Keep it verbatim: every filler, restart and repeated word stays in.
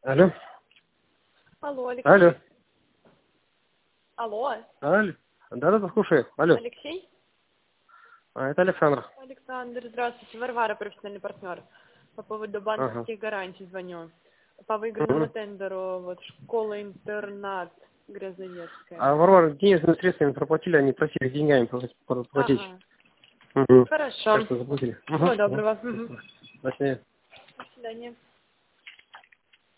Алло. Алло, Алексей. Алло. Алло. Алло. Да-да, слушаю. Алло. Алексей? А, это Александр. Александр, здравствуйте. Варвара, профессиональный партнер. По поводу банковских Ага. гарантий звоню. По выигранному Угу. тендеру, вот, школа-интернат Грязовецкая. А Варвара, денежными средствами проплатили, они просили деньгами проплатить. Ага. Угу. Хорошо. Так что заплатили. Всего Угу. доброго. Угу. До свидания. До свидания.